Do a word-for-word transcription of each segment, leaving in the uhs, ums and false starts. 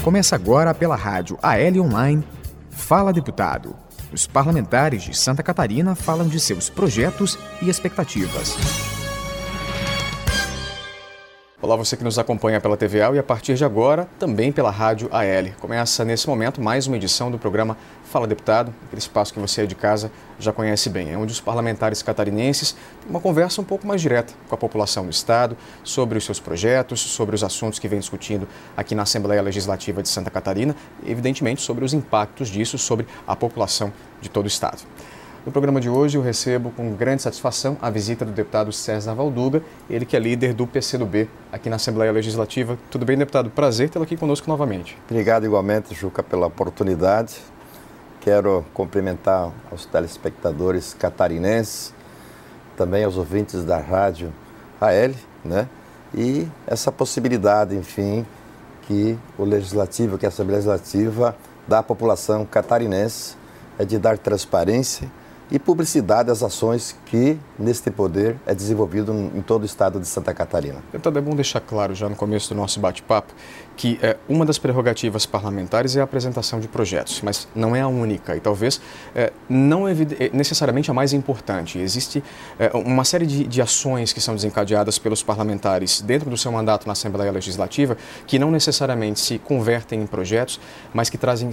Começa agora pela rádio A L Online, Fala Deputado. Os parlamentares de Santa Catarina falam de seus projetos e expectativas. Olá, você que nos acompanha pela T V A e a partir de agora também pela rádio A L. Começa nesse momento mais uma edição do programa Fala Deputado, aquele espaço que você de casa já conhece bem. É onde os parlamentares catarinenses têm uma conversa um pouco mais direta com a população do Estado sobre os seus projetos, sobre os assuntos que vem discutindo aqui na Assembleia Legislativa de Santa Catarina e, evidentemente, sobre os impactos disso sobre a população de todo o Estado. No programa de hoje eu recebo com grande satisfação a visita do deputado César Valduga, ele que é líder do P C do B aqui na Assembleia Legislativa. Tudo bem, deputado? Prazer tê-lo aqui conosco novamente. Obrigado igualmente, Juca, pela oportunidade. Quero cumprimentar os telespectadores catarinenses, também aos ouvintes da rádio A L, né? E essa possibilidade, enfim, que o Legislativo, que a Assembleia Legislativa dá à população catarinense é de dar transparência e publicidade às ações que, neste poder, é desenvolvido em todo o estado de Santa Catarina. Deputado, é bom deixar claro já no começo do nosso bate-papo que é, uma das prerrogativas parlamentares é a apresentação de projetos, mas não é a única e talvez é, não é necessariamente a mais importante. Existe é, uma série de, de ações que são desencadeadas pelos parlamentares dentro do seu mandato na Assembleia Legislativa que não necessariamente se convertem em projetos, mas que trazem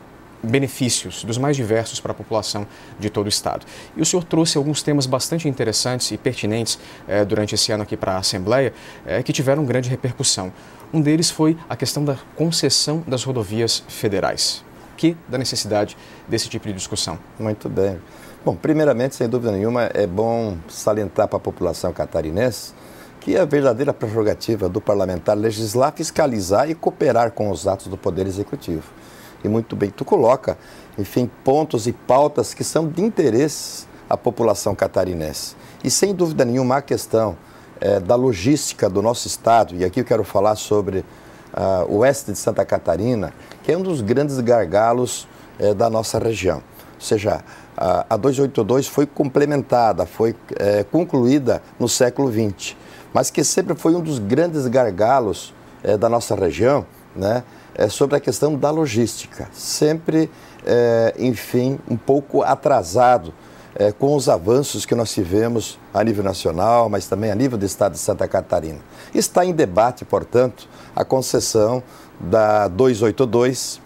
benefícios dos mais diversos para a população de todo o Estado. E o senhor trouxe alguns temas bastante interessantes e pertinentes eh, durante esse ano aqui para a Assembleia, eh, que tiveram grande repercussão. Um deles foi a questão da concessão das rodovias federais. O que da necessidade desse tipo de discussão? Muito bem. Bom, primeiramente, sem dúvida nenhuma, é bom salientar para a população catarinense que é a verdadeira prerrogativa do parlamentar legislar, fiscalizar e cooperar com os atos do Poder Executivo. E muito bem, tu coloca, enfim, pontos e pautas que são de interesse à população catarinense. E sem dúvida nenhuma a questão é, da logística do nosso estado, e aqui eu quero falar sobre uh, o oeste de Santa Catarina, que é um dos grandes gargalos é, da nossa região. Ou seja, a, a duzentos e oitenta e dois foi complementada, foi é, concluída no século vinte, mas que sempre foi um dos grandes gargalos é, da nossa região, né? É sobre a questão da logística, sempre, é, enfim, um pouco atrasado é, com os avanços que nós tivemos a nível nacional, mas também a nível do estado de Santa Catarina. Está em debate, portanto, a concessão da duzentos e oitenta e dois,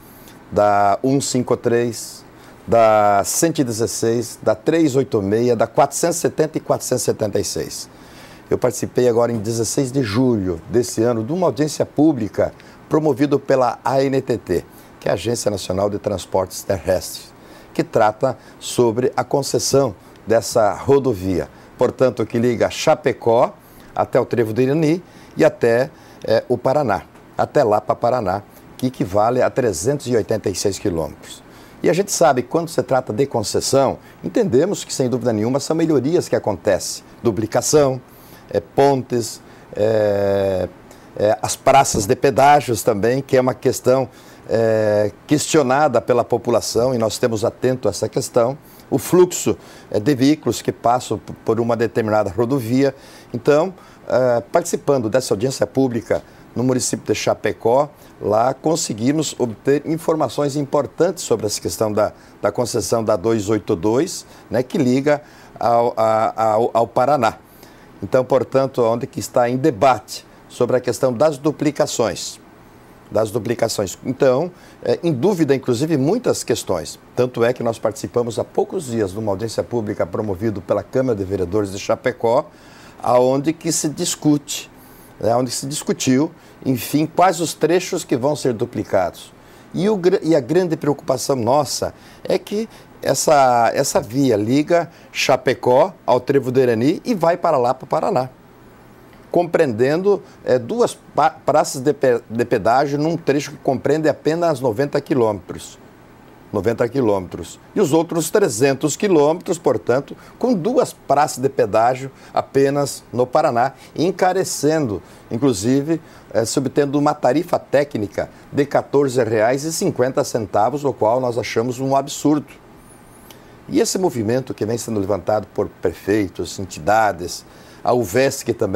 da cento e cinquenta e três, da cento e dezesseis, da trezentos e oitenta e seis, da quatrocentos e setenta e quatrocentos e setenta e seis. Eu participei agora em dezesseis de julho desse ano de uma audiência pública promovido pela A N T T, que é a Agência Nacional de Transportes Terrestres, que trata sobre a concessão dessa rodovia, portanto, que liga Chapecó até o Trevo do Irani e até é, o Paraná, até lá para Paraná, que equivale a trezentos e oitenta e seis quilômetros. E a gente sabe que quando se trata de concessão, entendemos que, sem dúvida nenhuma, são melhorias que acontecem, duplicação, é, pontes, é, É, as praças de pedágios também, que é uma questão é, questionada pela população e nós temos atento a essa questão, o fluxo é, de veículos que passam por uma determinada rodovia. Então, é, participando dessa audiência pública no município de Chapecó, lá conseguimos obter informações importantes sobre essa questão da, da concessão da duzentos e oitenta e dois, né, que liga ao, a, ao, ao Paraná. Então, portanto, onde que está em debate sobre a questão das duplicações, das duplicações. Então, é, em dúvida, inclusive, muitas questões. Tanto é que nós participamos há poucos dias de uma audiência pública promovida pela Câmara de Vereadores de Chapecó, aonde que se discute, né, onde se discutiu, enfim, quais os trechos que vão ser duplicados. E, o, e a grande preocupação nossa é que essa, essa via liga Chapecó ao Trevo do Irani e vai para lá, para o Paraná, compreendendo é, duas praças de, pe de pedágio num trecho que compreende apenas noventa quilômetros. noventa quilômetros. E os outros trezentos quilômetros, portanto, com duas praças de pedágio apenas no Paraná, encarecendo, inclusive, é, subtendo uma tarifa técnica de quatorze reais e cinquenta centavos, o qual nós achamos um absurdo. E esse movimento que vem sendo levantado por prefeitos, entidades, a U V E S C também,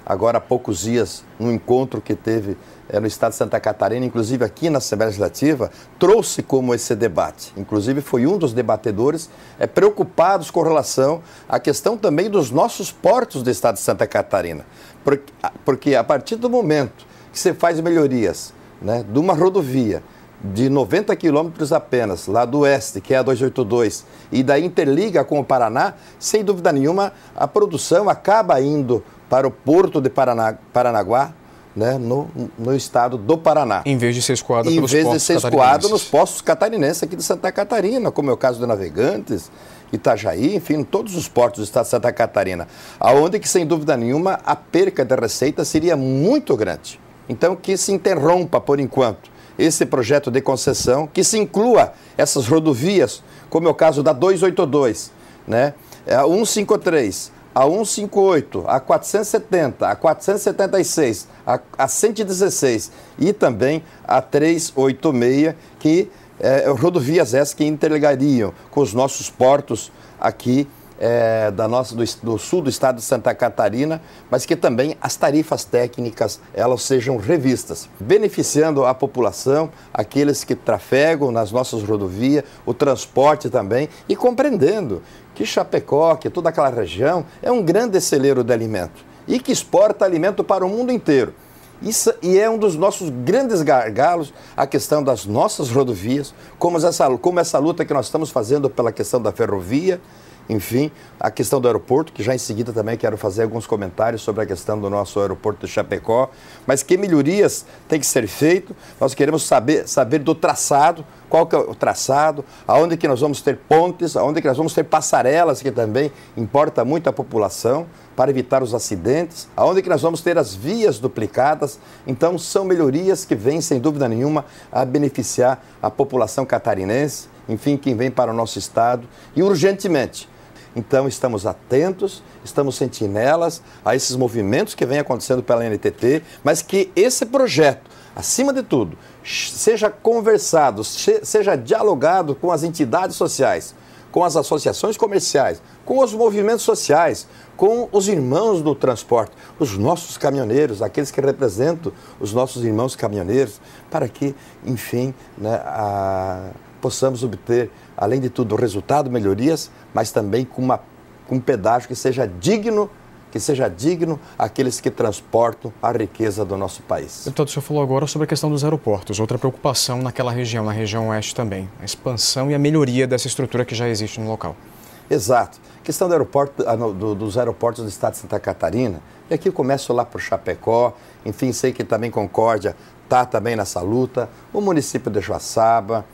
agora há poucos dias, num encontro que teve é, no estado de Santa Catarina, inclusive aqui na Assembleia Legislativa, trouxe como esse debate. Inclusive foi um dos debatedores é, preocupados com relação à questão também dos nossos portos do estado de Santa Catarina. Porque, porque a partir do momento que você faz melhorias, né, de uma rodovia de noventa quilômetros apenas, lá do oeste, que é a duzentos e oitenta e dois, e daí interliga com o Paraná, sem dúvida nenhuma, a produção acaba indo para o porto de Paraná, Paranaguá, né, no, no estado do Paraná. Em vez de ser escoado pelos Em vez postos de ser escoado nos postos catarinenses aqui de Santa Catarina, como é o caso de Navegantes, Itajaí, enfim, todos os portos do estado de Santa Catarina, aonde que, sem dúvida nenhuma, a perca de receita seria muito grande. Então, que se interrompa, por enquanto, esse projeto de concessão, que se inclua essas rodovias, como é o caso da duzentos e oitenta e dois, né? A cento e cinquenta e três, a cento e cinquenta e oito, a quatrocentos e setenta, a quatrocentos e setenta e seis, a, a cento e dezesseis e também a trezentos e oitenta e seis, que é, rodovias essas que interligariam com os nossos portos aqui É, da nossa, do, do sul do estado de Santa Catarina, mas que também as tarifas técnicas elas sejam revistas, beneficiando a população, aqueles que trafegam nas nossas rodovias, o transporte também, e compreendendo que Chapecó, que toda aquela região, é um grande celeiro de alimento e que exporta alimento para o mundo inteiro. Isso, e é um dos nossos grandes gargalos a questão das nossas rodovias, como essa, como essa luta que nós estamos fazendo pela questão da ferrovia. Enfim, a questão do aeroporto, que já em seguida também quero fazer alguns comentários sobre a questão do nosso aeroporto de Chapecó, mas que melhorias tem que ser feito. Nós queremos saber, saber do traçado, qual que é o traçado, aonde que nós vamos ter pontes, aonde que nós vamos ter passarelas, que também importa muito à população, para evitar os acidentes, aonde que nós vamos ter as vias duplicadas. Então, são melhorias que vêm, sem dúvida nenhuma, a beneficiar a população catarinense, enfim, quem vem para o nosso estado, e urgentemente. Então, estamos atentos, estamos sentinelas a esses movimentos que vêm acontecendo pela N T T, mas que esse projeto, acima de tudo, seja conversado, seja dialogado com as entidades sociais, com as associações comerciais, com os movimentos sociais, com os irmãos do transporte, os nossos caminhoneiros, aqueles que representam os nossos irmãos caminhoneiros, para que, enfim, né, a... possamos obter, além de tudo, resultado, melhorias, mas também com, uma, com um pedágio que seja digno, que seja digno àqueles que transportam a riqueza do nosso país. Deputado, o senhor falou agora sobre a questão dos aeroportos, outra preocupação naquela região, na região oeste também, a expansão e a melhoria dessa estrutura que já existe no local. Exato. A questão do aeroporto, do, dos aeroportos do estado de Santa Catarina, e aqui eu começo lá por Chapecó, enfim, sei que também Concórdia está também nessa luta, o município de Joaçaba,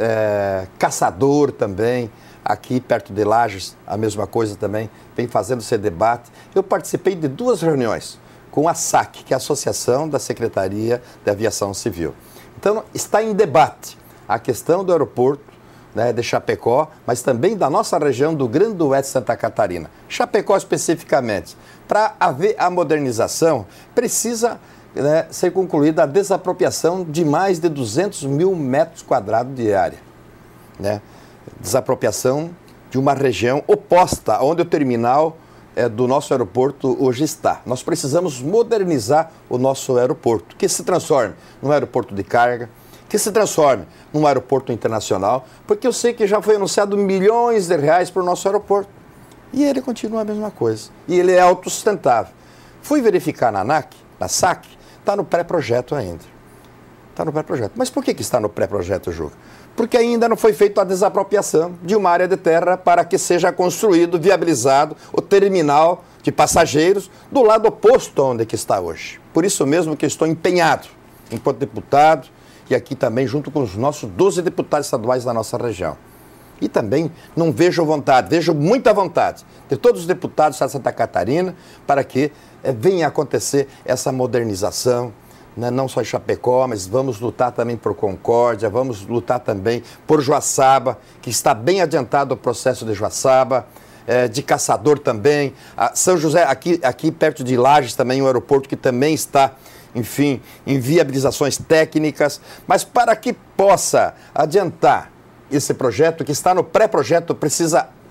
É, Caçador também, aqui perto de Lages, a mesma coisa também, vem fazendo esse debate. Eu participei de duas reuniões com a S A C, que é a Associação da Secretaria de Aviação Civil. Então, está em debate a questão do aeroporto, né, de Chapecó, mas também da nossa região do Grande Oeste de Santa Catarina. Chapecó especificamente. Para haver a modernização, precisa... Né, ser concluída a desapropriação de mais de duzentos mil metros quadrados de área. Né? Desapropriação de uma região oposta onde o terminal é, do nosso aeroporto hoje está. Nós precisamos modernizar o nosso aeroporto, que se transforme num aeroporto de carga, que se transforme num aeroporto internacional, porque eu sei que já foi anunciado milhões de reais para o nosso aeroporto. E ele continua a mesma coisa. E ele é autossustentável. Fui verificar na ANAC, na S A C, está no pré-projeto ainda. Está no pré-projeto. Mas por que, que está no pré-projeto, Juca? Porque ainda não foi feita a desapropriação de uma área de terra para que seja construído, viabilizado o terminal de passageiros do lado oposto onde que está hoje. Por isso mesmo que eu estou empenhado, enquanto deputado, e aqui também junto com os nossos doze deputados estaduais da nossa região. E também não vejo vontade, vejo muita vontade de todos os deputados de Santa Catarina para que é, venha acontecer essa modernização, né? Não só em Chapecó, mas vamos lutar também por Concórdia, vamos lutar também por Joaçaba, que está bem adiantado o processo de Joaçaba, é, de Caçador também, a São José, aqui, aqui perto de Lages também, um aeroporto que também está, enfim, em viabilizações técnicas, mas para que possa adiantar esse projeto que está no pré-projeto, precisa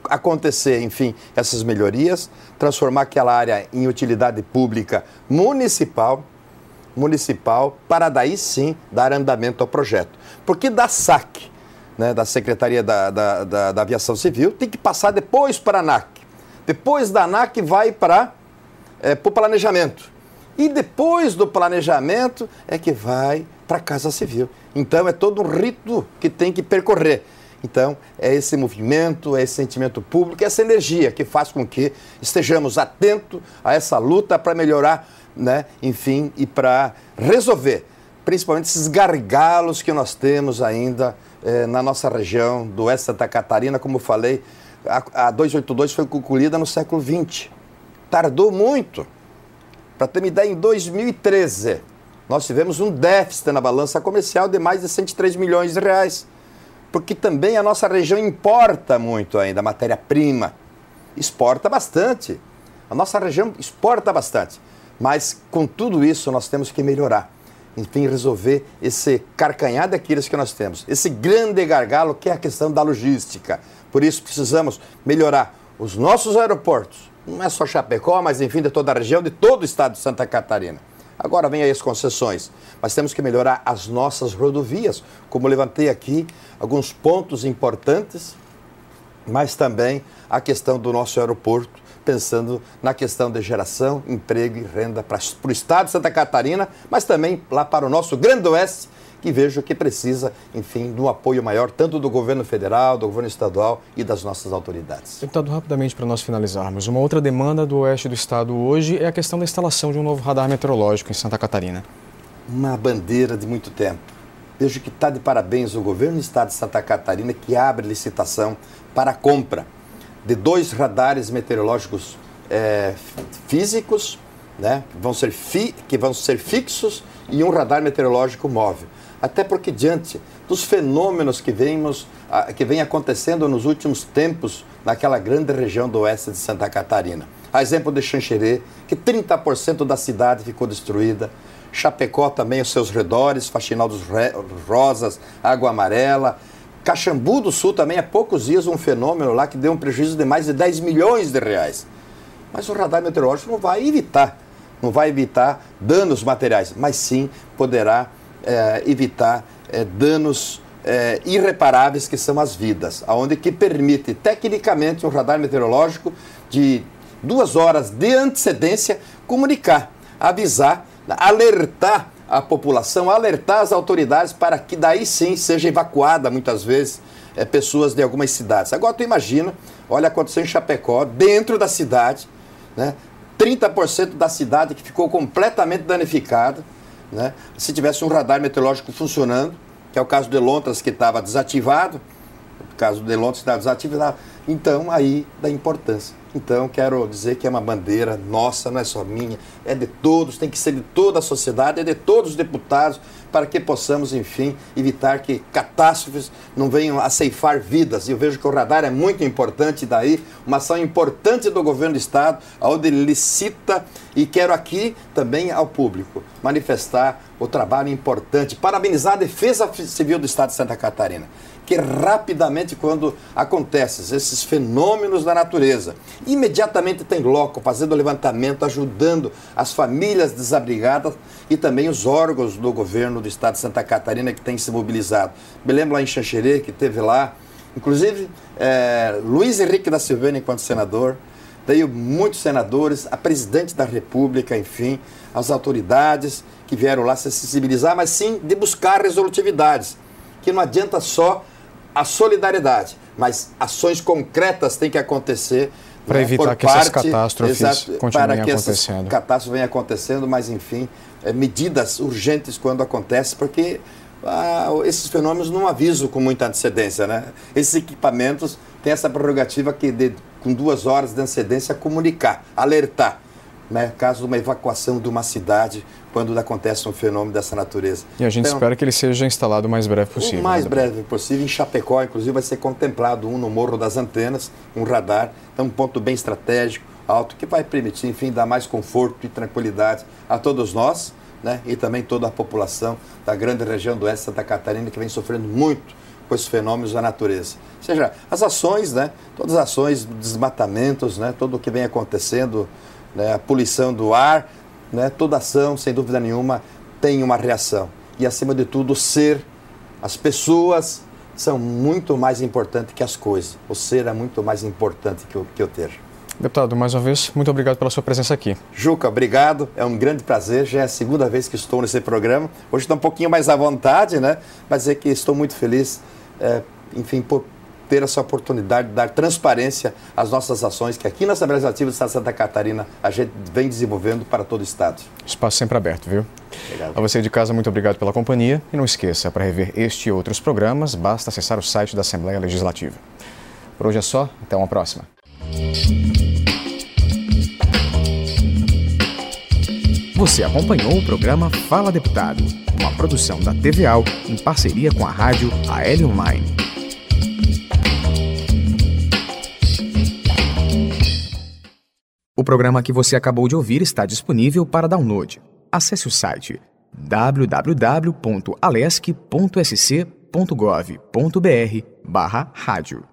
acontecer, enfim, essas melhorias, transformar aquela área em utilidade pública municipal, municipal, para daí sim dar andamento ao projeto. Porque da S A C, né, da Secretaria da, da, da, da Aviação Civil, tem que passar depois para a ANAC. Depois da ANAC vai para é, o planejamento. E depois do planejamento é que vai para a Casa Civil. Então é todo um rito que tem que percorrer. Então é esse movimento, é esse sentimento público, é essa energia que faz com que estejamos atentos a essa luta para melhorar, né, enfim, e para resolver, principalmente esses gargalos que nós temos ainda eh, na nossa região do Oeste de Santa Catarina. Como eu falei, a, a duzentos e oitenta e dois foi concluída no século vinte. Tardou muito. Para ter uma ideia, em dois mil e treze, nós tivemos um déficit na balança comercial de mais de cento e três milhões de reais. Porque também a nossa região importa muito ainda, matéria-prima. Exporta bastante. A nossa região exporta bastante. Mas, com tudo isso, nós temos que melhorar. Enfim, resolver esse carcanhar daqueles que nós temos. Esse grande gargalo que é a questão da logística. Por isso, precisamos melhorar os nossos aeroportos. Não é só Chapecó, mas, enfim, de toda a região, de todo o estado de Santa Catarina. Agora vem aí as concessões. Mas temos que melhorar as nossas rodovias. Como levantei aqui, alguns pontos importantes, mas também a questão do nosso aeroporto, pensando na questão de geração, emprego e renda para, para o estado de Santa Catarina, mas também lá para o nosso Grande Oeste, que vejo que precisa, enfim, de um apoio maior, tanto do governo federal, do governo estadual e das nossas autoridades. Deputado, rapidamente para nós finalizarmos, uma outra demanda do oeste do estado hoje é a questão da instalação de um novo radar meteorológico em Santa Catarina. Uma bandeira de muito tempo. Vejo que está de parabéns o governo do estado de Santa Catarina, que abre licitação para a compra de dois radares meteorológicos é, físicos, né, que vão ser fi, que vão ser fixos, e um radar meteorológico móvel. Até porque, diante dos fenômenos que, vemos, que vem acontecendo nos últimos tempos naquela grande região do oeste de Santa Catarina. A exemplo de Xanxerê, que trinta por cento da cidade ficou destruída. Chapecó também, os seus redores, Faxinal dos Rosas, Água Amarela. Caxambu do Sul também, há poucos dias, um fenômeno lá que deu um prejuízo de mais de dez milhões de reais. Mas o radar meteorológico não vai evitar, não vai evitar danos materiais, mas sim poderá é, evitar é, danos é, irreparáveis, que são as vidas, aonde que permite, tecnicamente, um radar meteorológico de duas horas de antecedência comunicar, avisar, alertar a população, alertar as autoridades para que daí sim seja evacuada, muitas vezes, é, pessoas de algumas cidades. Agora tu imagina, olha, aconteceu em Chapecó, dentro da cidade, né, trinta por cento da cidade que ficou completamente danificada, né, se tivesse um radar meteorológico funcionando, que é o caso de Lontras, que estava desativado, o caso de Lontras que estava desativado, então aí da importância. Então, quero dizer que é uma bandeira nossa, não é só minha, é de todos, tem que ser de toda a sociedade, é de todos os deputados, para que possamos, enfim, evitar que catástrofes não venham a ceifar vidas. E eu vejo que o radar é muito importante, daí uma ação importante do governo do estado, onde ele licita, e quero aqui também ao público manifestar o trabalho importante, parabenizar a Defesa Civil do estado de Santa Catarina, que rapidamente, quando acontecem esses fenômenos da natureza, imediatamente tem loco, fazendo o levantamento, ajudando as famílias desabrigadas e também os órgãos do governo do estado de Santa Catarina que têm se mobilizado. Me lembro lá em Xanxerê, que teve lá, inclusive, é, Luiz Henrique da Silveira enquanto senador, daí muitos senadores, a presidente da República, enfim, as autoridades que vieram lá se sensibilizar, mas sim de buscar resolutividades, que não adianta só a solidariedade, mas ações concretas têm que acontecer para né, evitar que parte, essas catástrofes exato, continuem para que acontecendo. Essas catástrofes venham acontecendo, mas enfim, é, medidas urgentes quando acontece, porque ah, esses fenômenos não avisam com muita antecedência, né? Esses equipamentos têm essa prerrogativa que de, com duas horas de antecedência comunicar, alertar, né, caso de uma evacuação de uma cidade, quando acontece um fenômeno dessa natureza. E a gente então, espera que ele seja instalado o mais breve possível. O mais né? breve possível. Em Chapecó, inclusive, vai ser contemplado um no Morro das Antenas, um radar, então um ponto bem estratégico, alto, que vai permitir, enfim, dar mais conforto e tranquilidade a todos nós, né, e também toda a população da grande região do oeste de Santa Catarina, que vem sofrendo muito com os fenômenos da natureza. Ou seja, as ações, né, todas as ações, desmatamentos, né, tudo o que vem acontecendo, né, a poluição do ar, né, toda ação, sem dúvida nenhuma, tem uma reação. E, acima de tudo, o ser, as pessoas são muito mais importantes que as coisas. O ser é muito mais importante que o, que o ter. Deputado, mais uma vez, muito obrigado pela sua presença aqui. Juca, obrigado. É um grande prazer. Já é a segunda vez que estou nesse programa. Hoje estou um pouquinho mais à vontade, né? Mas é que estou muito feliz, é, enfim, por ter essa oportunidade de dar transparência às nossas ações que aqui na Assembleia Legislativa do Estado de Santa Catarina a gente vem desenvolvendo para todo o Estado. Espaço sempre aberto, viu? Obrigado. A você de casa, muito obrigado pela companhia. E não esqueça, para rever este e outros programas, basta acessar o site da Assembleia Legislativa. Por hoje é só. Até uma próxima. Você acompanhou o programa Fala Deputado, uma produção da T V A L em parceria com a rádio A L Online. O programa que você acabou de ouvir está disponível para download. Acesse o site w w w ponto alesc ponto s c ponto gov ponto b r barra rádio.